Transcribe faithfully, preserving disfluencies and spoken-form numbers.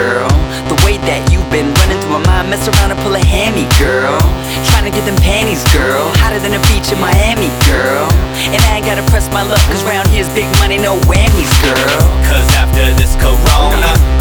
girl. The way that you've been running through my mind, mess around and pull a hammy, girl. Trying to get them panties, girl, hotter than a beach in Miami, girl. And I ain't gotta press my luck, cause round here's big money, no whammies, girl. Cause after this corona,